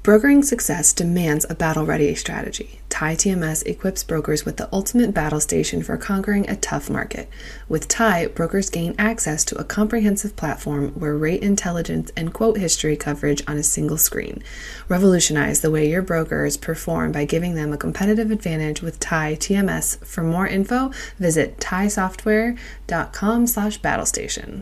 Brokering success demands a battle-ready strategy. TIE TMS equips brokers with the ultimate battle station for conquering a tough market. With TIE, brokers gain access to a comprehensive platform where rate intelligence and quote history coverage on a single screen. Revolutionize the way your brokers perform by giving them a competitive advantage with TIE TMS. For more info, visit tiesoftware.com/battlestation.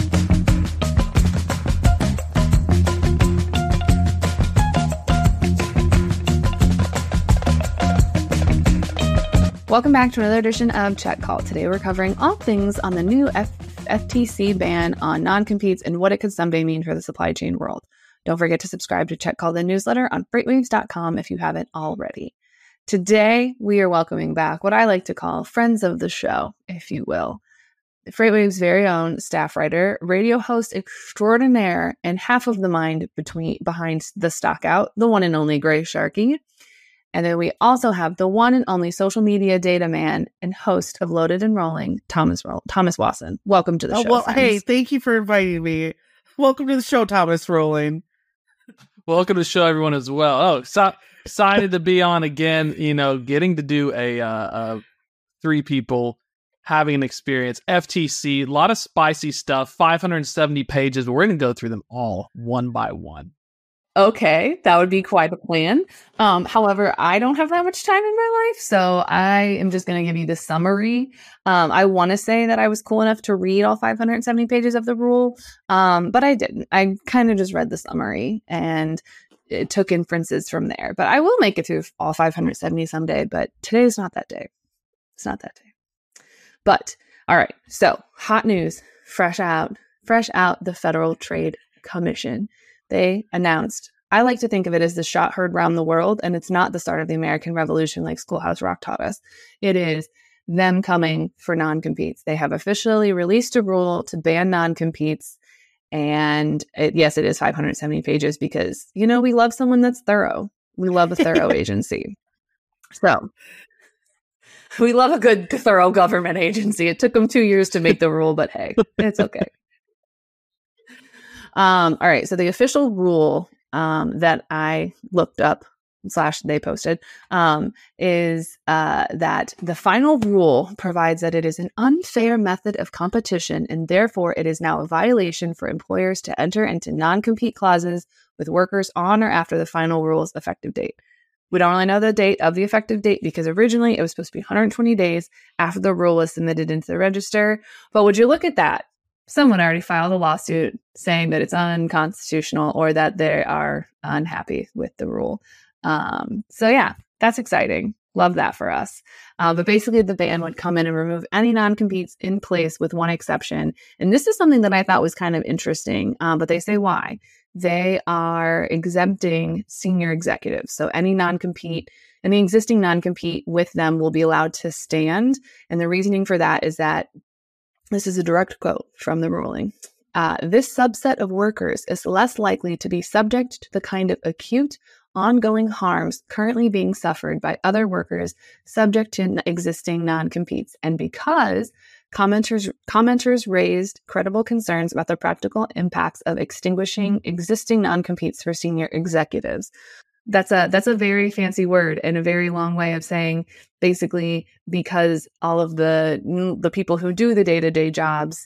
Welcome back to another edition of Check Call. Today we're covering all things on the new FTC ban on non-competes and what it could someday mean for the supply chain world. Don't forget to subscribe to Check Call, the newsletter, on freightwaves.com if you haven't already. Today we are welcoming back what I like to call friends of the show, if you will. FreightWaves' very own staff writer, radio host extraordinaire, and half of the mind behind the stock out, the one and only Gray Sharkey. And then we also have the one and only social media data man and host of Loaded and Rolling, Thomas Wasson. Welcome to the show. Well, friends. hey, thank you for inviting me. Welcome to the show, Thomas Rolling. Welcome to the show, everyone, as well. Oh, excited to be on again. You know, getting to do a three people having an experience. FTC, a lot of spicy stuff, 570 pages, but we're going to go through them all one by one. Okay, that would be quite a plan. However, I don't have that much time in my life, so I am just going to give you the summary. I want to say that I was cool enough to read all 570 pages of the rule, but I didn't. I kind of just read the summary and it took inferences from there. But I will make it through all 570 someday, but today is not that day. It's not that day. But, all right, so hot news, fresh out the Federal Trade Commission. They announced, I like to think of it as the shot heard round the world, and it's not the start of the American Revolution like Schoolhouse Rock taught us. It is them coming for non-competes. They have officially released a rule to ban non-competes, and yes, it is 570 pages because, you know, we love someone that's thorough. We love a thorough agency. So we love a good, thorough government agency. It took them 2 years to make the rule, but hey, it's okay. All right. So the official rule that I looked up / they posted is that the final rule provides that it is an unfair method of competition, and therefore it is now a violation for employers to enter into non-compete clauses with workers on or after the final rule's effective date. We don't really know the date of the effective date because originally it was supposed to be 120 days after the rule was submitted into the register. But would you look at that? Someone already filed a lawsuit saying that it's unconstitutional or that they are unhappy with the rule. So yeah, that's exciting. Love that for us. But basically the ban would come in and remove any non-competes in place with one exception. And this is something that I thought was kind of interesting, but they say why. They are exempting senior executives. So any existing non-compete with them will be allowed to stand. And the reasoning for that is that this is a direct quote from the ruling. This subset of workers is less likely to be subject to the kind of acute, ongoing harms currently being suffered by other workers subject to existing non-competes. And because commenters raised credible concerns about the practical impacts of extinguishing existing non-competes for senior executives. That's a very fancy word and a very long way of saying basically because all of the people who do the day-to-day jobs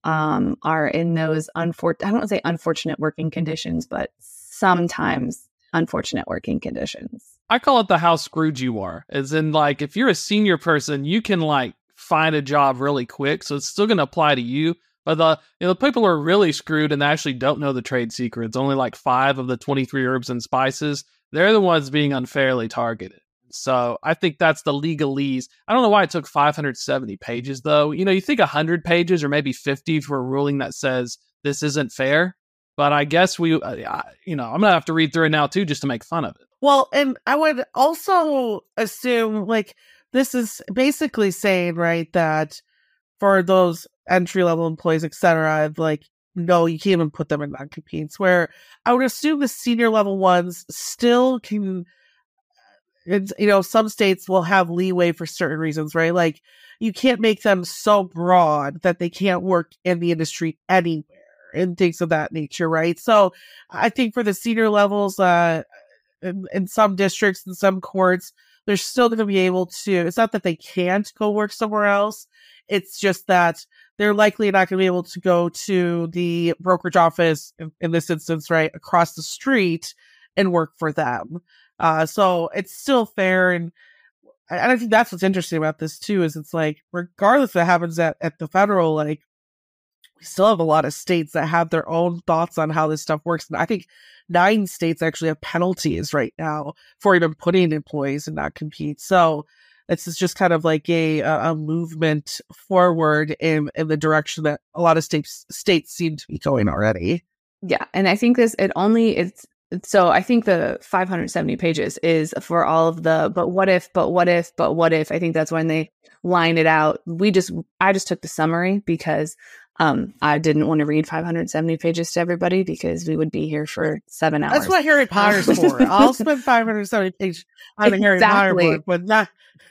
are in those I don't want to say unfortunate working conditions, but sometimes unfortunate working conditions. I call it the how screwed you are. As in, like, if you're a senior person, you can like find a job really quick, so it's still going to apply to you. But the people who are really screwed and actually don't know the trade secrets, only like 5 of the 23 herbs and spices, they're the ones being unfairly targeted. So I think that's the legalese. I don't know why it took 570 pages, though. You know, you think 100 pages or maybe 50 for a ruling that says this isn't fair. But I guess I'm going to have to read through it now, too, just to make fun of it. Well, and I would also assume, like, this is basically saying, right, that for those entry-level employees, et cetera, like, no, you can't even put them in non-competes, where I would assume the senior level ones still can, some states will have leeway for certain reasons, right? Like, you can't make them so broad that they can't work in the industry anywhere and things of that nature, right? So I think for the senior levels, in some districts and some courts, they're still going to be able to, it's not that they can't go work somewhere else. It's just that they're likely not going to be able to go to the brokerage office in this instance, right, across the street and work for them. So it's still fair. And I think that's what's interesting about this too, is it's like, regardless of what happens at the federal, like, we still have a lot of states that have their own thoughts on how this stuff works. And I think 9 states actually have penalties right now for even putting employees in non-compete. So it's just kind of like a movement forward in the direction that a lot of states seem to be going already. Yeah. And I think so I think the 570 pages is for all of the, but what if. I think that's when they line it out. I just took the summary because I didn't want to read 570 pages to everybody because we would be here for 7 hours. That's what Harry Potter's for. I'll spend 570 pages on a Harry Potter book, but not.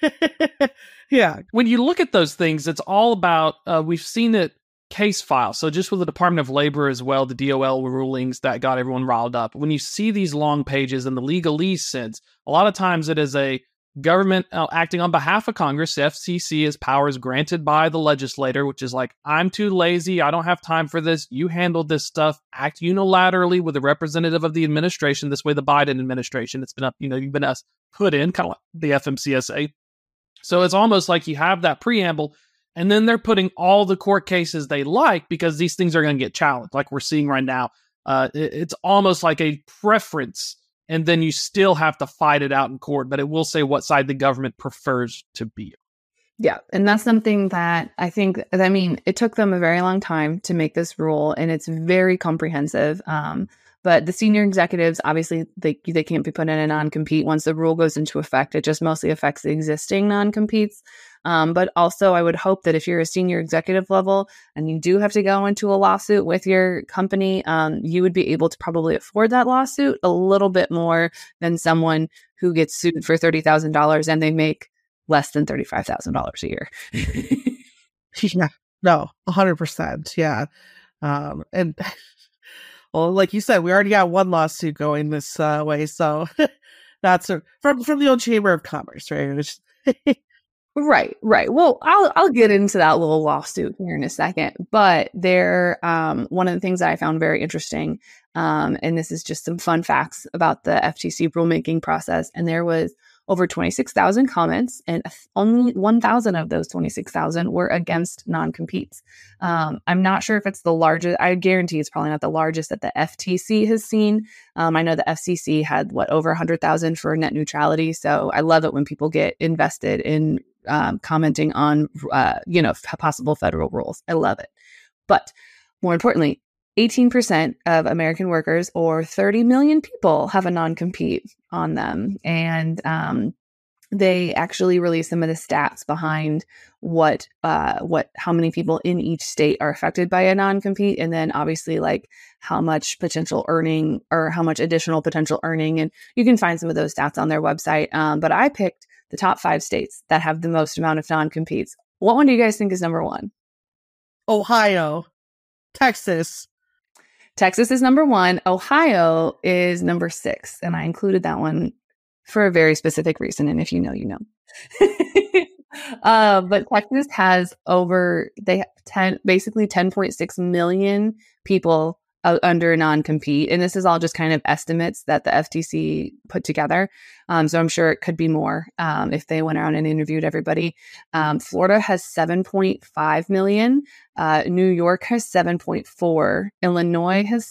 Yeah. When you look at those things, it's all about, we've seen it case file. So just with the Department of Labor as well, the DOL rulings that got everyone riled up. When you see these long pages in the legalese sense, a lot of times it is a government acting on behalf of Congress. The FCC is powers granted by the legislator, which is like, I'm too lazy. I don't have time for this. You handle this stuff. Act unilaterally with a representative of the administration. This way, the Biden administration, it's been up, you've been put in, kind of like the FMCSA. So it's almost like you have that preamble, and then they're putting all the court cases they like because these things are going to get challenged, like we're seeing right now. It's almost like a preference, and then you still have to fight it out in court, but it will say what side the government prefers to be. Yeah. And that's something that it took them a very long time to make this rule, and it's very comprehensive. But the senior executives, obviously, they can't be put in a non-compete. Once the rule goes into effect, it just mostly affects the existing non-competes. But also, I would hope that if you're a senior executive level and you do have to go into a lawsuit with your company, you would be able to probably afford that lawsuit a little bit more than someone who gets sued for $30,000 and they make less than $35,000 a year. Yeah, no, 100%. Yeah. And well, like you said, we already got one lawsuit going this way. So that's from the old Chamber of Commerce, right? Right. Well, I'll get into that little lawsuit here in a second. But one of the things that I found very interesting, and this is just some fun facts about the FTC rulemaking process, and there was over 26,000 comments, and only 1,000 of those 26,000 were against non-competes. I'm not sure if it's the largest. I guarantee it's probably not the largest that the FTC has seen. I know the FCC had over 100,000 for net neutrality. So I love it when people get invested in commenting on, possible federal rules. I love it. But more importantly, 18% of American workers, or 30 million people, have a non-compete on them. And they actually release some of the stats behind how many people in each state are affected by a non-compete. And then obviously like how much potential earning or how much additional potential earning. And you can find some of those stats on their website. But I picked the top 5 states that have the most amount of non-competes. What one do you guys think is number 1? Ohio. Texas is number 1. Ohio is number 6. And I included that one for a very specific reason. And if you know, you know. But Texas has basically 10.6 million people under non-compete. And this is all just kind of estimates that the FTC put together. So I'm sure it could be more if they went around and interviewed everybody. Florida has 7.5 million. New York has 7.4. Illinois has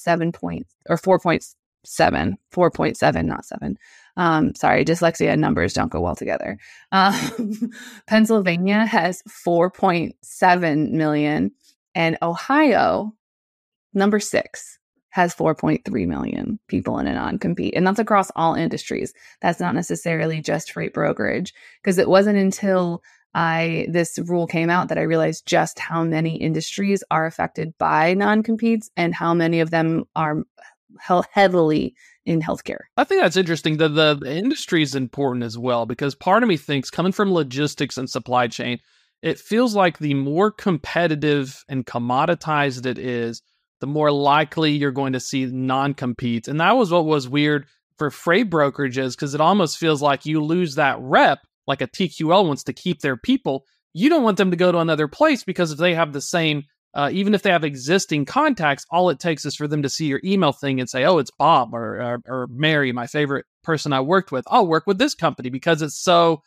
4.7, not 7. Sorry, dyslexia and numbers don't go well together. Pennsylvania has 4.7 million. And Ohio, number 6, has 4.3 million people in a non-compete. And that's across all industries. That's not necessarily just freight brokerage, because it wasn't until this rule came out that I realized just how many industries are affected by non-competes and how many of them are heavily in healthcare. I think that's interesting. The industry is important as well, because part of me thinks, coming from logistics and supply chain, it feels like the more competitive and commoditized it is, the more likely you're going to see non-competes. And that was what was weird for freight brokerages, because it almost feels like you lose that rep, like a TQL wants to keep their people. You don't want them to go to another place, because if they have the same, even if they have existing contacts, all it takes is for them to see your email thing and say, oh, it's Bob or Mary, my favorite person I worked with. I'll work with this company because it's so,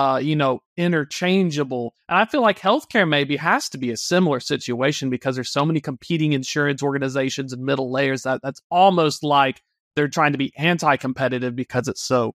interchangeable. And I feel like healthcare maybe has to be a similar situation, because there's so many competing insurance organizations and middle layers that's almost like they're trying to be anti-competitive because it's so.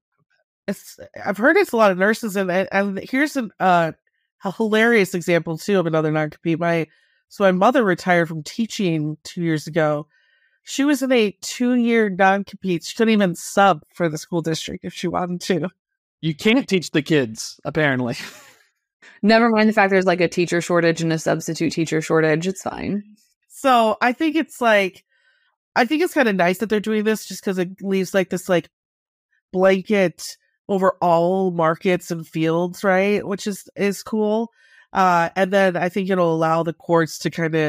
I've heard it's a lot of nurses, and here's a hilarious example too of another non-compete. My mother retired from teaching 2 years ago. She was in a 2-year non-compete. She couldn't even sub for the school district if she wanted to. You can't teach the kids, apparently. Never mind the fact there's like a teacher shortage and a substitute teacher shortage. It's fine. So I think it's kind of nice that they're doing this, just because it leaves like this like blanket over all markets and fields, right? Which is cool. And then I think it'll allow the courts to kind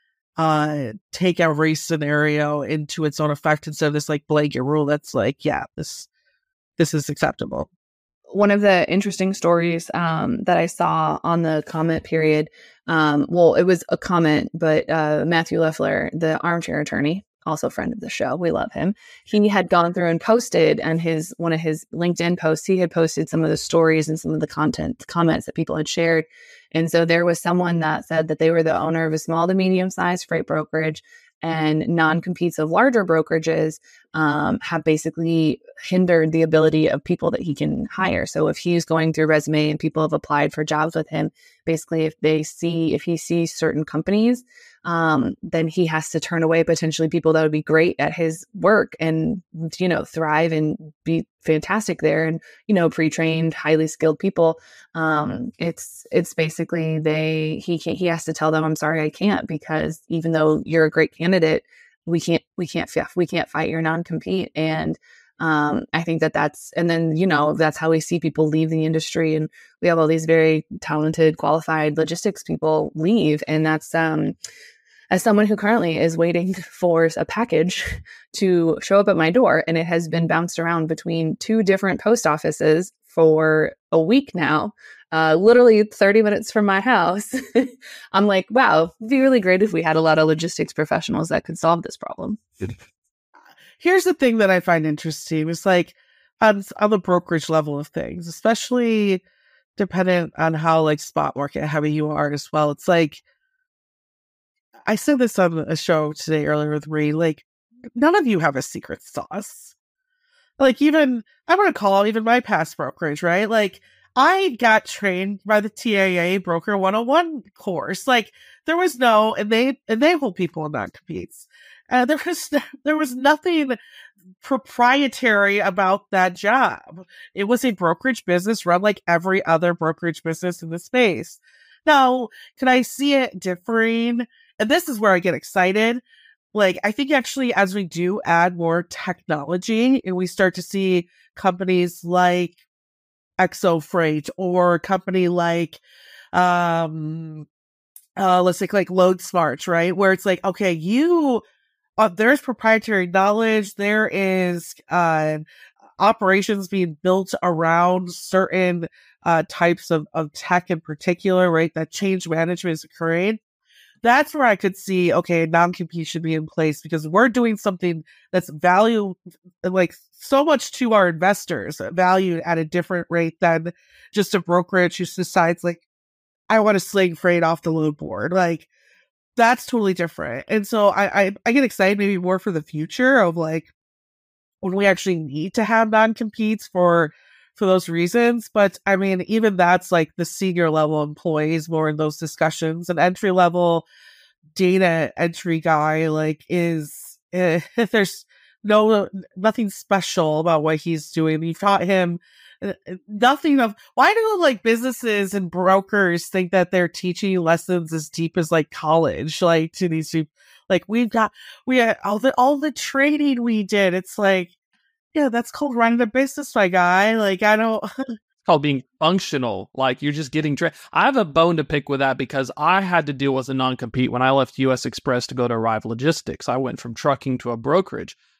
of take every scenario into its own effect, instead of this like blanket rule that's like, yeah, this is acceptable. One of the interesting stories that I saw on the comment period, it was a comment, but Matthew Leffler, the armchair attorney, also a friend of the show, we love him. He had gone through and posted, and one of his LinkedIn posts, he had posted some of the stories and some of the comments that people had shared. And so there was someone that said that they were the owner of a small to medium-sized freight brokerage, and non-competes of larger brokerages have basically hindered the ability of people that he can hire. So if he's going through resume and people have applied for jobs with him, basically if he sees certain companies, then he has to turn away potentially people that would be great at his work and, thrive and be fantastic there, and, pre-trained, highly skilled people. It's basically he has to tell them, I'm sorry, I can't, because even though you're a great candidate, we can't fight your non-compete. And I think that's how we see people leave the industry, and we have all these very talented, qualified logistics people leave. And that's as someone who currently is waiting for a package to show up at my door, and it has been bounced around between 2 different post offices for a week now, literally 30 minutes from my house. I'm like, wow, it'd be really great if we had a lot of logistics professionals that could solve this problem. Here's the thing that I find interesting is like on the brokerage level of things, especially dependent on how like spot market heavy you are as well. It's like, I said this on a show today earlier with Ree, like none of you have a secret sauce. Like I'm going to call even my past brokerage, right? Like I got trained by the TAA Broker 101 course. Like there was and they hold people in non-competes. There was nothing proprietary about that job. It was a brokerage business run like every other brokerage business in the space. Now, can I see it differing? And this is where I get excited. Like, I think actually as we do add more technology and we start to see companies like Exo Freight or a company like, let's say like LoadSmart, right? Where it's like, okay, there's proprietary knowledge. There is, operations being built around certain, types of tech in particular, right? That change management is occurring. That's where I could see, okay, non-compete should be in place, because we're doing something that's value, like so much to our investors, valued at a different rate than just a brokerage who decides like, I want to sling freight off the load board. Like that's totally different. And so I get excited maybe more for the future of like when we actually need to have non-competes for those reasons. But I mean, even that's like the senior level employees more in those discussions. An entry level data entry guy like there's nothing special about what he's doing. You taught him nothing of why do like businesses and brokers think that they're teaching lessons as deep as like college, like to these people. Like we had all the training we did. It's like, yeah, that's called running a business, my guy. Like I don't. It's called being functional. Like you're just getting trained. I have a bone to pick with that because I had to deal with a non-compete when I left US Express to go to Arrive Logistics. I went from trucking to a brokerage.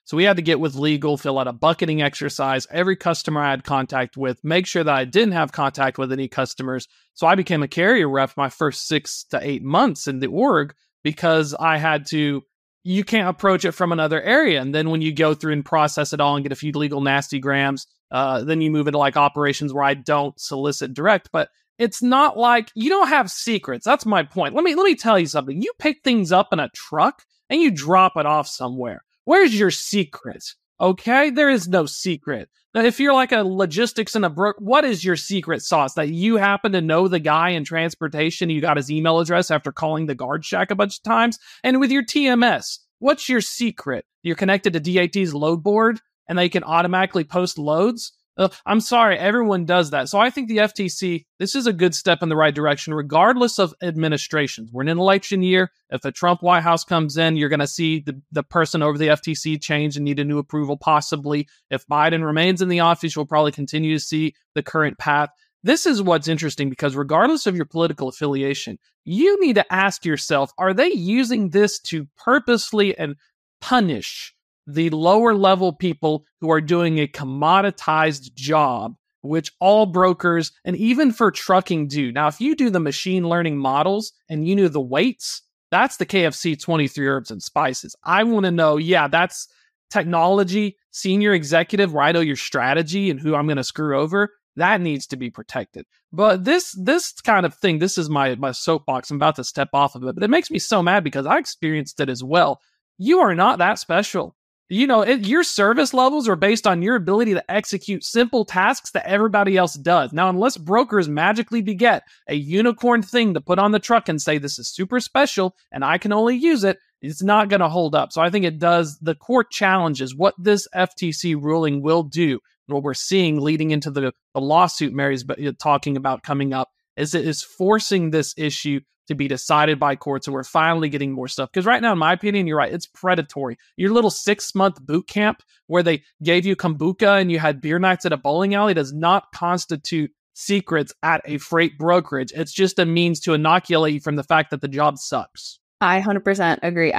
So we had to get with legal, fill out a bucketing exercise, every customer I had contact with, make sure that I didn't have contact with any customers. So I became a carrier rep my first 6 to 8 months in the org because I had to, you can't approach it from another area. And then when you go through and process it all and get a few legal nasty grams, then you move into like operations where I don't solicit direct. But it's not like you don't have secrets. That's my point. Let me tell you something. You pick things up in a truck and you drop it off somewhere. Where's your secret? Okay, there is no secret. Now, if you're like a logistics and a broker, what is your secret sauce? That you happen to know the guy in transportation, you got his email address after calling the guard shack a bunch of times? And with your TMS, what's your secret? You're connected to DAT's load board and they can automatically post loads? I'm sorry, everyone does that. So I think the FTC, this is a good step in the right direction, regardless of administrations. We're in an election year. If the Trump White House comes in, you're going to see the person over the FTC change and need a new approval, possibly. If Biden remains in the office, you'll probably continue to see the current path. This is what's interesting because regardless of your political affiliation, you need to ask yourself, are they using this to purposely and punish the lower level people who are doing a commoditized job, which all brokers and even for trucking do? Now, if you do the machine learning models and you knew the weights, that's the KFC 23 herbs and spices. I want to know, that's technology, senior executive, where I know your strategy and who I'm going to screw over. That needs to be protected. But this kind of thing, this is my soapbox. I'm about to step off of it, but it makes me so mad because I experienced it as well. You are not that special. You know, your service levels are based on your ability to execute simple tasks that everybody else does. Now, unless brokers magically beget a unicorn thing to put on the truck and say this is super special and I can only use it, it's not going to hold up. So I think it does. The court challenges what this FTC ruling will do. What we're seeing leading into the lawsuit Mary's talking about coming up is it is forcing this issue to be decided by courts, and we're finally getting more stuff. Because right now, in my opinion, you're right, it's predatory. Your little 6-month boot camp where they gave you kombucha and you had beer nights at a bowling alley does not constitute secrets at a freight brokerage. It's just a means to inoculate you from the fact that the job sucks. I 100% agree.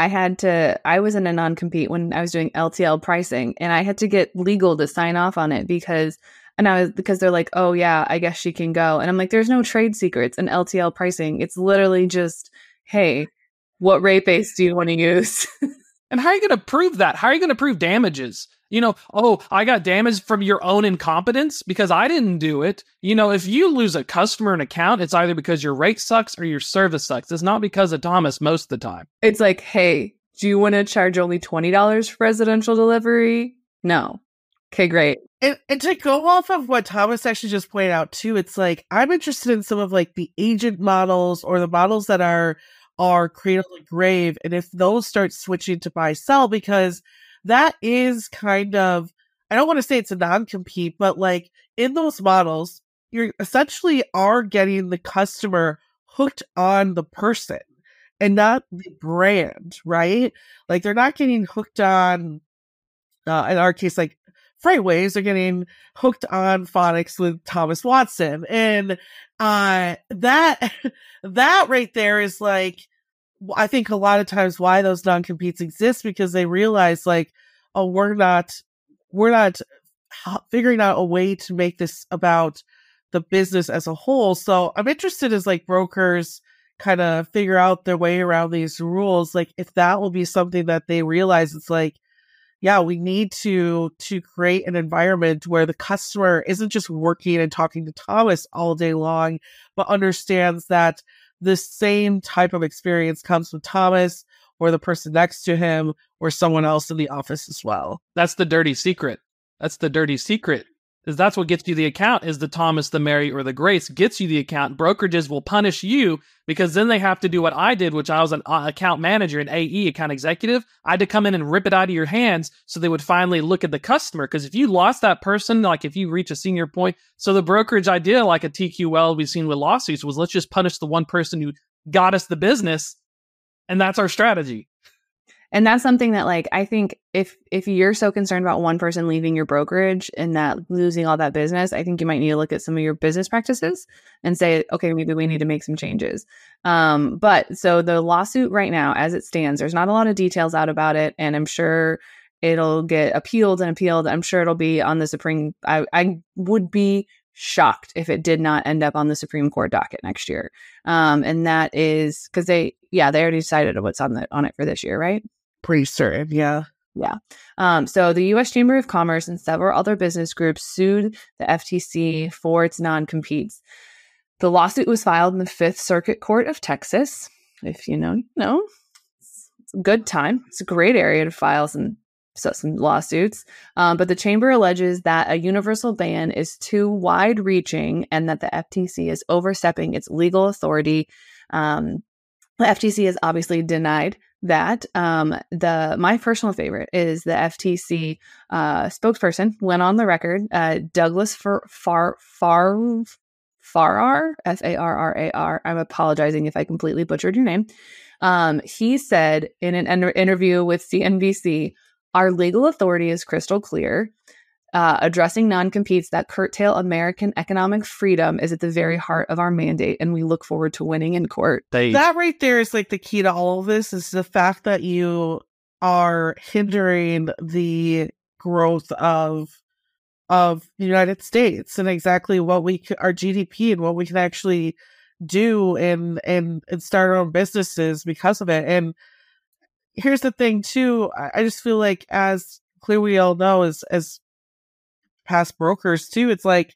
I was in a non-compete when I was doing LTL pricing, and I had to get legal to sign off on it because they're like, oh yeah, I guess she can go. And I'm like, there's no trade secrets in LTL pricing. It's literally just, hey, what rate base do you want to use? And how are you going to prove that? How are you going to prove damages? You know, oh, I got damaged from your own incompetence because I didn't do it. You know, if you lose a customer an account, it's either because your rate sucks or your service sucks. It's not because of Thomas most of the time. It's like, hey, do you want to charge only $20 for residential delivery? No. Okay, great. And to go off of what Thomas actually just pointed out too, it's like, I'm interested in some of like the agent models or the models that are cradle to grave. And if those start switching to buy sell, because that is kind of, I don't want to say it's a non-compete, but like in those models, you're essentially are getting the customer hooked on the person and not the brand, right? Like they're not getting hooked on, in our case, like Freightways are getting hooked on phonics with Thomas Watson. And that right there is like, I think a lot of times why those non-competes exist, because they realize like, oh, we're not figuring out a way to make this about the business as a whole. So I'm interested as like brokers kind of figure out their way around these rules. Like if that will be something that they realize, it's like, yeah, we need to create an environment where the customer isn't just working and talking to Thomas all day long, but understands that the same type of experience comes with Thomas or the person next to him or someone else in the office as well. That's the dirty secret. That's the dirty secret. Is that's what gets you the account, is the Thomas, the Mary, or the Grace gets you the account. Brokerages will punish you because then they have to do what I did, which I was an account manager, an AE, account executive. I had to come in and rip it out of your hands so they would finally look at the customer. Because if you lost that person, like if you reach a senior point, so the brokerage idea, like a TQL we've seen with lawsuits, was let's just punish the one person who got us the business. And that's our strategy. And that's something that, like, I think if you're so concerned about one person leaving your brokerage and that losing all that business, I think you might need to look at some of your business practices and say, okay, maybe we need to make some changes. But so the lawsuit right now, as it stands, there's not a lot of details out about it. And I'm sure it'll get appealed and appealed. I'm sure it'll be on the Supreme. I would be shocked if it did not end up on the Supreme Court docket next year. And that is because they already decided what's on it for this year, right? Pretty certain, yeah. Yeah. So the U.S. Chamber of Commerce and several other business groups sued the FTC for its non-competes. The lawsuit was filed in the Fifth Circuit Court of Texas. If you know, it's a good time. It's a great area to file some lawsuits. But the chamber alleges that a universal ban is too wide-reaching and that the FTC is overstepping its legal authority. The FTC has obviously denied that. My personal favorite is the FTC spokesperson went on the record, Douglas Farrar, Farrar. I'm apologizing if I completely butchered your name. He said in an interview with CNBC, our legal authority is crystal clear. Addressing non-competes that curtail American economic freedom is at the very heart of our mandate, and we look forward to winning in court. That right there is like the key to all of this, is the fact that you are hindering the growth of the United States and exactly what our GDP and what we can actually do and start our own businesses because of it. And here's the thing too, I just feel like, as clearly we all know, as past brokers too, it's like,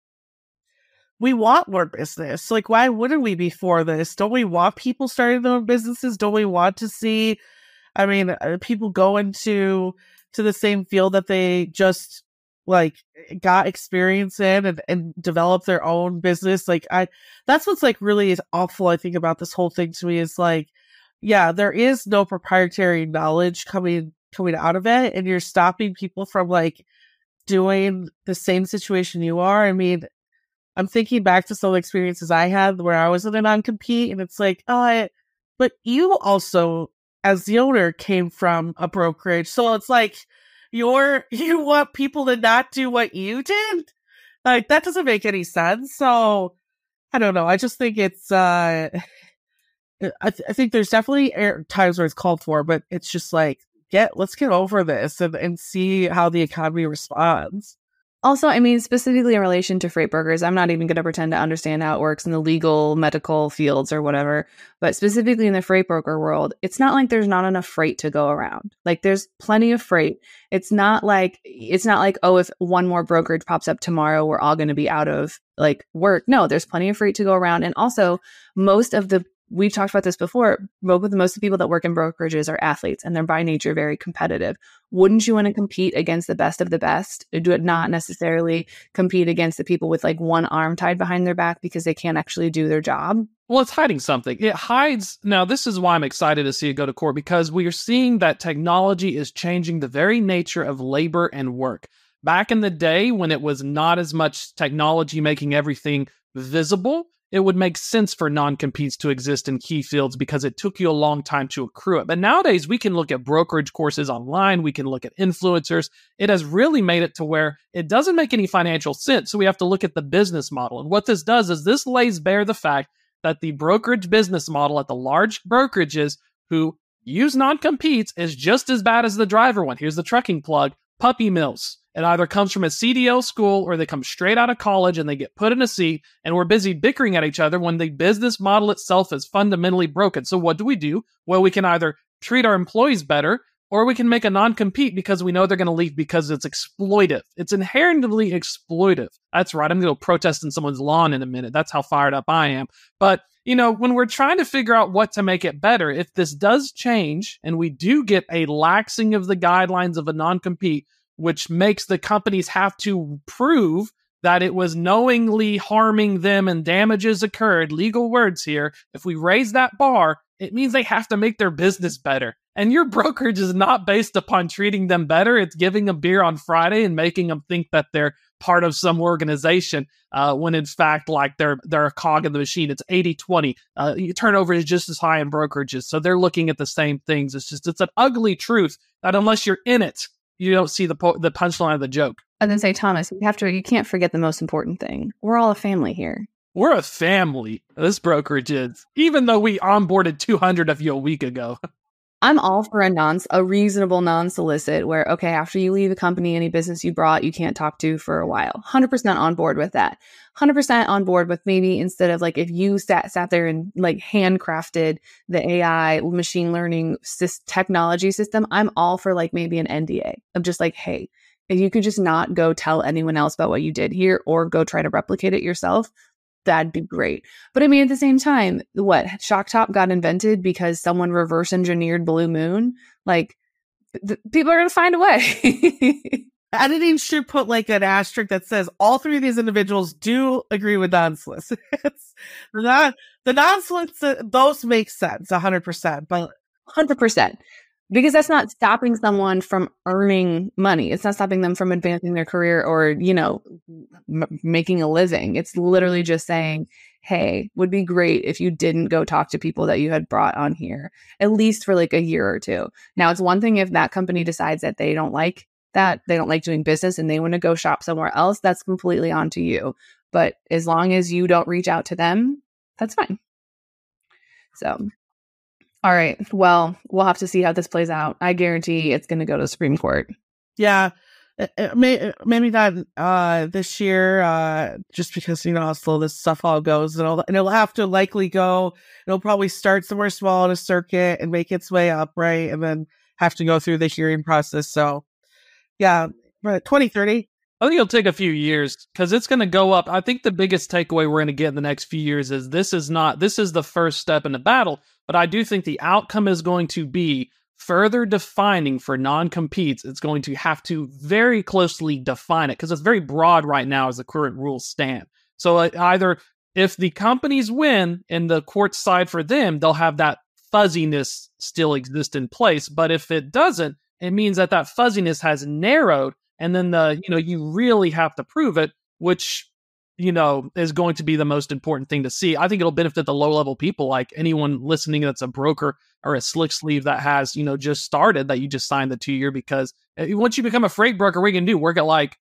we want more business. Like, why wouldn't we be for this? Don't we want people starting their own businesses? Don't we want to see, people go into the same field that they just like got experience in and develop their own business? Like, that's what's like really is awful, I think, about this whole thing to me, is like, yeah, there is no proprietary knowledge coming out of it, and you're stopping people from like doing the same situation you are. I mean, I'm thinking back to some experiences I had where I was in a non-compete, and it's like, but you also, as the owner, came from a brokerage, so it's like you want people to not do what you did? Like, that doesn't make any sense. So I don't know. I just think it's I think there's definitely times where it's called for, but it's just like, let's get over this and see how the economy responds. Also, specifically in relation to freight brokers, I'm not even going to pretend to understand how it works in the legal, medical fields or whatever, but specifically in the freight broker world, it's not like there's not enough freight to go around. Like, there's plenty of freight. It's not like, oh, if one more brokerage pops up tomorrow, we're all going to be out of like work. No, there's plenty of freight to go around. And also, we've talked about this before, most of the people that work in brokerages are athletes, and they're by nature very competitive. Wouldn't you want to compete against the best of the best? Do it not necessarily compete against the people with like one arm tied behind their back because they can't actually do their job? Well, it's hiding something. It hides. Now, this is why I'm excited to see it go to court, because we are seeing that technology is changing the very nature of labor and work. Back in the day, when it was not as much technology making everything visible, it would make sense for non-competes to exist in key fields because it took you a long time to accrue it. But nowadays, we can look at brokerage courses online. We can look at influencers. It has really made it to where it doesn't make any financial sense. So we have to look at the business model. And what this does is this lays bare the fact that the brokerage business model at the large brokerages who use non-competes is just as bad as the driver one. Here's the trucking plug: puppy mills. It either comes from a CDL school or they come straight out of college and they get put in a seat, and we're busy bickering at each other when the business model itself is fundamentally broken. So what do? Well, we can either treat our employees better, or we can make a non-compete because we know they're going to leave because it's exploitive. It's inherently exploitive. That's right. I'm going to go protest in someone's lawn in a minute. That's how fired up I am. But, when we're trying to figure out what to make it better, if this does change and we do get a laxing of the guidelines of a non-compete, which makes the companies have to prove that it was knowingly harming them and damages occurred, legal words here. If we raise that bar, it means they have to make their business better. And your brokerage is not based upon treating them better. It's giving them beer on Friday and making them think that they're part of some organization, when in fact, like they're a cog in the machine. It's 80-20. Turnover is just as high in brokerages. So they're looking at the same things. It's an ugly truth that unless you're in it, you don't see the punchline of the joke. And then say, Thomas, you can't forget the most important thing. We're all a family here. We're a family. This brokerage is, even though we onboarded 200 of you a week ago. I'm all for a reasonable non-solicit where, okay, after you leave a company, any business you brought, you can't talk to for a while. 100% on board with that. 100% on board with maybe instead of like if you sat there and like handcrafted the AI machine learning technology system, I'm all for like maybe an NDA of just like, hey, if you could just not go tell anyone else about what you did here or go try to replicate it yourself, that'd be great. But I mean, at the same time, what Shock Top got invented because someone reverse engineered Blue Moon? Like, people are going to find a way. Editing should put like an asterisk that says all three of these individuals do agree with non-solicits. The non-solicits, those make sense 100%, but 100%. Because that's not stopping someone from earning money. It's not stopping them from advancing their career or, you know, making a living. It's literally just saying, hey, would be great if you didn't go talk to people that you had brought on here, at least for like a year or two. Now, it's one thing if that company decides that they don't like that, they don't like doing business and they want to go shop somewhere else, that's completely on to you. But as long as you don't reach out to them, that's fine. So... all right. Well, we'll have to see how this plays out. I guarantee it's going to go to the Supreme Court. Yeah. Maybe not this year, just because, you know, how slow this stuff all goes and it'll have to likely go. It'll probably start somewhere small in a circuit and make its way up, right? And then have to go through the hearing process. So, yeah, 2030. I think it'll take a few years because it's going to go up. I think the biggest takeaway we're going to get in the next few years is this is the first step in the battle, but I do think the outcome is going to be further defining for non-competes. It's going to have to very closely define it because it's very broad right now as the current rules stand. So either if the companies win and the courts side for them, they'll have that fuzziness still exist in place. But if it doesn't, it means that fuzziness has narrowed. And then you really have to prove it, which, you know, is going to be the most important thing to see. I think it'll benefit the low level people, like anyone listening that's a broker or a slick sleeve that has, you know, just started, that you just signed the 2-year, because once you become a freight broker, what are you going to do? Work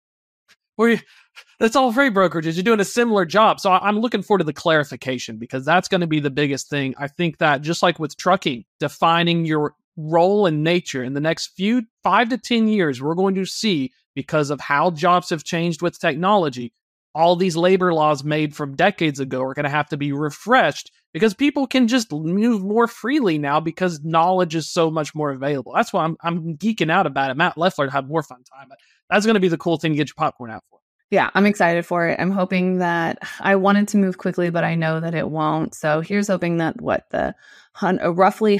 at that's all freight brokerages. You're doing a similar job. So I'm looking forward to the clarification because that's going to be the biggest thing. I think that just like with trucking, defining your role in nature in the next 5 to 10 years, we're going to see, because of how jobs have changed with technology, all these labor laws made from decades ago are going to have to be refreshed because people can just move more freely now because knowledge is so much more available. That's why I'm geeking out about it. Matt Leffler had more fun time. That's going to be the cool thing to get your popcorn out for. Yeah, I'm excited for it. I'm hoping that I wanted to move quickly, but I know that it won't. So here's hoping that roughly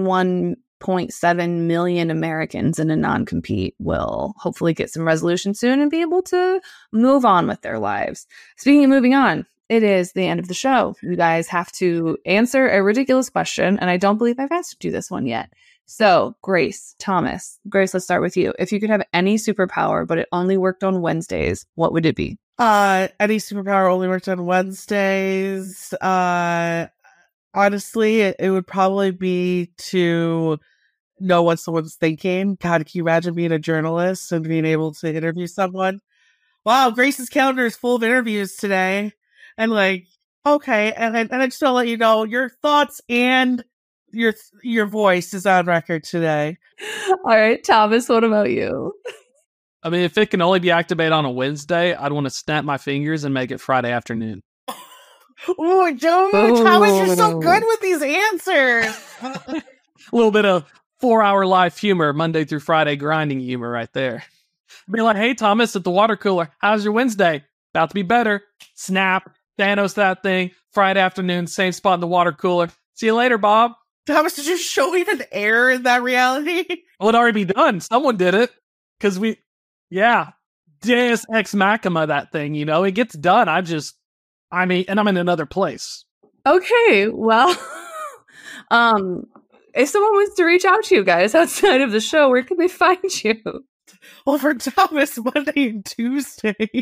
101.7 million Americans in a non-compete will hopefully get some resolution soon and be able to move on with their lives. Speaking of moving on, it is the end of the show. You guys have to answer a ridiculous question, and I don't believe I've asked you this one yet. So, Grace, let's start with you. If you could have any superpower, but it only worked on Wednesdays, what would it be? Any superpower only worked on Wednesdays. Honestly, it would probably be to know what someone's thinking. God, can you imagine being a journalist and being able to interview someone? Wow, Grace's calendar is full of interviews today. And like, okay, and I just want to let you know your thoughts and your voice is on record today. All right, Thomas, what about you? I mean, if it can only be activated on a Wednesday, I'd want to snap my fingers and make it Friday afternoon. Oh, Joe, Thomas, you're so good with these answers. A little bit of 4-hour live humor, Monday through Friday grinding humor right there. Be like, hey, Thomas, at the water cooler, how's your Wednesday? About to be better. Snap, Thanos that thing, Friday afternoon, same spot in the water cooler. See you later, Bob. Thomas, did you show even air in that reality? Well, it'd already be done. Someone did it. Because Deus Ex Machina, that thing, you know, it gets done. I'm in another place. Okay, well, if someone wants to reach out to you guys outside of the show, where can they find you? Well, for Thomas, Monday and Tuesday.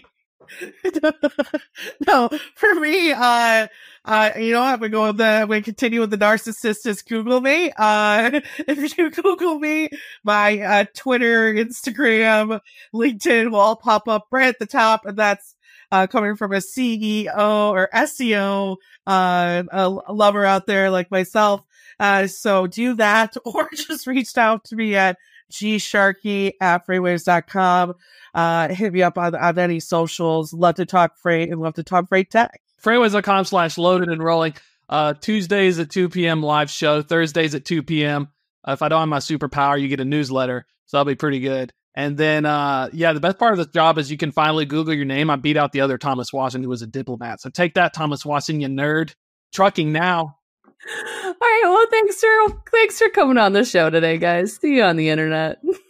No, for me, I'm going to continue with the narcissist. Google me. If you Google me, my Twitter, Instagram, LinkedIn will all pop up right at the top, and that's coming from a CEO or SEO, a lover out there like myself. So do that, or just reach out to me at gsharkey@freightwaves.com. Hit me up on any socials. Love to talk freight and love to talk freight tech. Freightwaves.com/loaded and rolling. Tuesdays at 2 p.m. live show. Thursdays at 2 p.m. If I don't have my superpower, you get a newsletter. So that'll be pretty good. And then, the best part of this job is you can finally Google your name. I beat out the other Thomas Watson, who was a diplomat. So take that, Thomas Watson, you nerd. Trucking now. All right. Well, thanks for coming on the show today, guys. See you on the internet.